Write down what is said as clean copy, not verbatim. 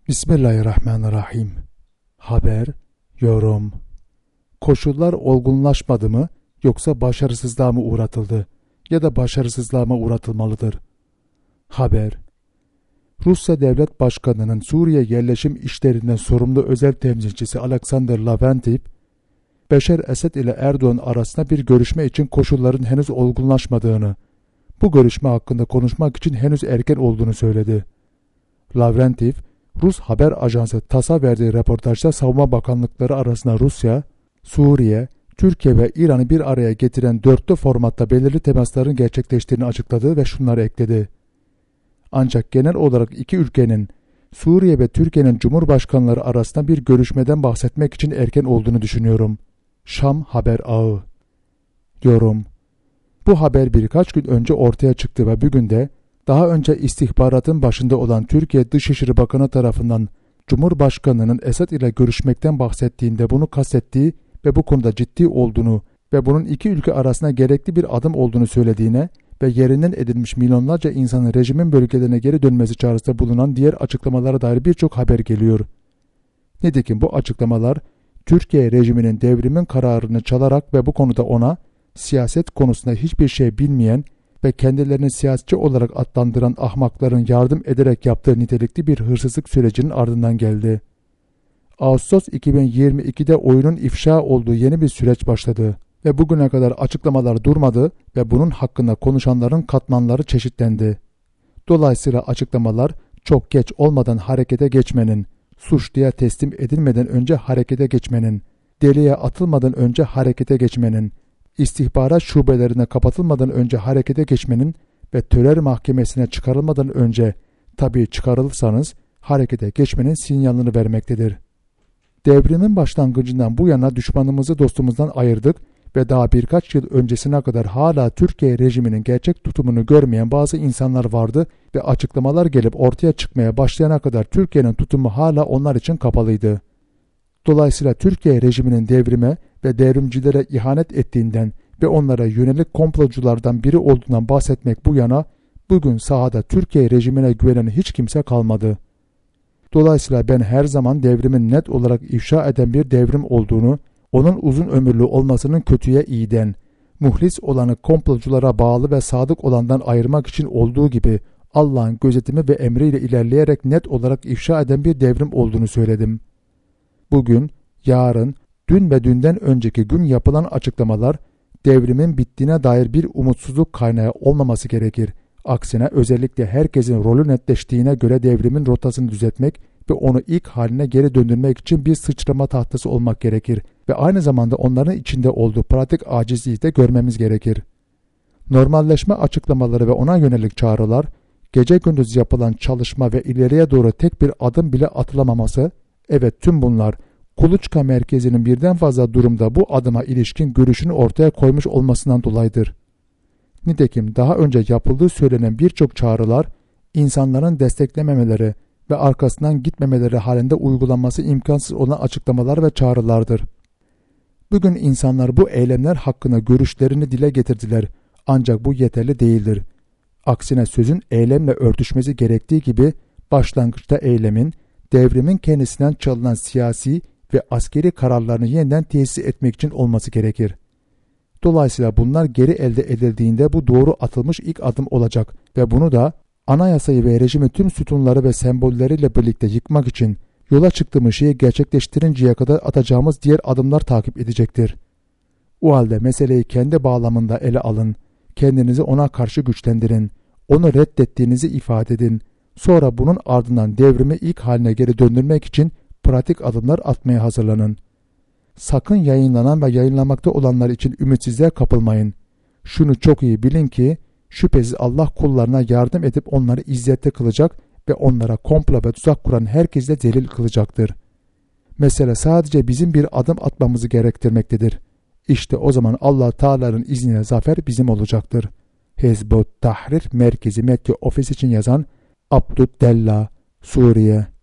Bismillahirrahmanirrahim. Haber, yorum. Koşullar olgunlaşmadı mı yoksa başarısızlığa mı uğratıldı ya da başarısızlığa mı uğratılmalıdır? Haber. Rusya Devlet Başkanı'nın Suriye yerleşim işlerinden sorumlu özel temsilcisi Alexander Lavrentiev, Beşar Esed ile Erdoğan arasında bir görüşme için koşulların henüz olgunlaşmadığını, bu görüşme hakkında konuşmak için henüz erken olduğunu söyledi. Lavrentiev, Rus haber ajansı TASS'a verdiği röportajda savunma bakanlıkları arasında Rusya, Suriye, Türkiye ve İran'ı bir araya getiren dörtlü formatta belirli temasların gerçekleştiğini açıkladı ve şunları ekledi. Ancak genel olarak iki ülkenin, Suriye ve Türkiye'nin cumhurbaşkanları arasında bir görüşmeden bahsetmek için erken olduğunu düşünüyorum. Şam Haber Ağı. Yorum. Bu haber birkaç gün önce ortaya çıktı ve bugün de daha önce istihbaratın başında olan Türkiye Dışişleri Bakanı tarafından Cumhurbaşkanı'nın Esed ile görüşmekten bahsettiğinde bunu kastettiği ve bu konuda ciddi olduğunu ve bunun iki ülke arasında gerekli bir adım olduğunu söylediğine ve yerinden edilmiş milyonlarca insanın rejimin bölgelerine geri dönmesi çağrısında bulunan diğer açıklamalara dair birçok haber geliyor. Nitekim bu açıklamalar Türkiye rejiminin devrimin kararını çalarak ve bu konuda ona siyaset konusunda hiçbir şey bilmeyen ve kendilerini siyasetçi olarak adlandıran ahmakların yardım ederek yaptığı nitelikli bir hırsızlık sürecinin ardından geldi. Ağustos 2022'de oyunun ifşa olduğu yeni bir süreç başladı ve bugüne kadar açıklamalar durmadı ve bunun hakkında konuşanların katmanları çeşitlendi. Dolayısıyla açıklamalar çok geç olmadan harekete geçmenin, suçluya teslim edilmeden önce harekete geçmenin, deliğe atılmadan önce harekete geçmenin, istihbarat şubelerine kapatılmadan önce harekete geçmenin ve terör mahkemesine çıkarılmadan önce, tabii çıkarılırsanız, harekete geçmenin sinyalini vermektedir. Devrimin başlangıcından bu yana düşmanımızı dostumuzdan ayırdık ve daha birkaç yıl öncesine kadar hala Türkiye rejiminin gerçek tutumunu görmeyen bazı insanlar vardı ve açıklamalar gelip ortaya çıkmaya başlayana kadar Türkiye'nin tutumu hala onlar için kapalıydı. Dolayısıyla Türkiye rejiminin devrime ve devrimcilere ihanet ettiğinden ve onlara yönelik komploculardan biri olduğundan bahsetmek bu yana bugün sahada Türkiye rejimine güvenen hiç kimse kalmadı. Dolayısıyla ben her zaman devrimin net olarak ifşa eden bir devrim olduğunu, onun uzun ömürlü olmasının kötüye iyiden, muhlis olanı komploculara bağlı ve sadık olandan ayırmak için olduğu gibi Allah'ın gözetimi ve emriyle ilerleyerek net olarak ifşa eden bir devrim olduğunu söyledim. Bugün, yarın, dün ve dünden önceki gün yapılan açıklamalar devrimin bittiğine dair bir umutsuzluk kaynağı olmaması gerekir. Aksine özellikle herkesin rolü netleştiğine göre devrimin rotasını düzeltmek ve onu ilk haline geri döndürmek için bir sıçrama tahtası olmak gerekir ve aynı zamanda onların içinde olduğu pratik acizliği de görmemiz gerekir. Normalleşme açıklamaları ve ona yönelik çağrılar, gece gündüz yapılan çalışma ve ileriye doğru tek bir adım bile atılamaması, evet tüm bunlar Kuluçka merkezinin birden fazla durumda bu adıma ilişkin görüşünü ortaya koymuş olmasından dolayıdır. Nitekim daha önce yapıldığı söylenen birçok çağrılar, insanların desteklememeleri ve arkasından gitmemeleri halinde uygulanması imkansız olan açıklamalar ve çağrılardır. Bugün insanlar bu eylemler hakkında görüşlerini dile getirdiler ancak bu yeterli değildir. Aksine sözün eylemle örtüşmesi gerektiği gibi başlangıçta eylemin, devrimin kendisinden çalınan siyasi ve askeri kararlarını yeniden tesis etmek için olması gerekir. Dolayısıyla bunlar geri elde edildiğinde bu doğru atılmış ilk adım olacak ve bunu da anayasayı ve rejimi tüm sütunları ve sembolleriyle birlikte yıkmak için yola çıktığımız şeyi gerçekleştirinceye kadar atacağımız diğer adımlar takip edecektir. O halde meseleyi kendi bağlamında ele alın, kendinizi ona karşı güçlendirin, onu reddettiğinizi ifade edin. Sonra bunun ardından devrimi ilk haline geri döndürmek için pratik adımlar atmaya hazırlanın. Sakın yayınlanan ve yayınlamakta olanlar için ümitsizliğe kapılmayın. Şunu çok iyi bilin ki şüphesiz Allah kullarına yardım edip onları izzette kılacak ve onlara komplo ve tuzak kuran herkesle zelil kılacaktır. Mesele sadece bizim bir adım atmamızı gerektirmektedir. İşte o zaman Allah Teala'nın izniyle zafer bizim olacaktır. Hizbut Tahrir Merkezi Mekke Ofis için yazan Abdüddella, Suriye.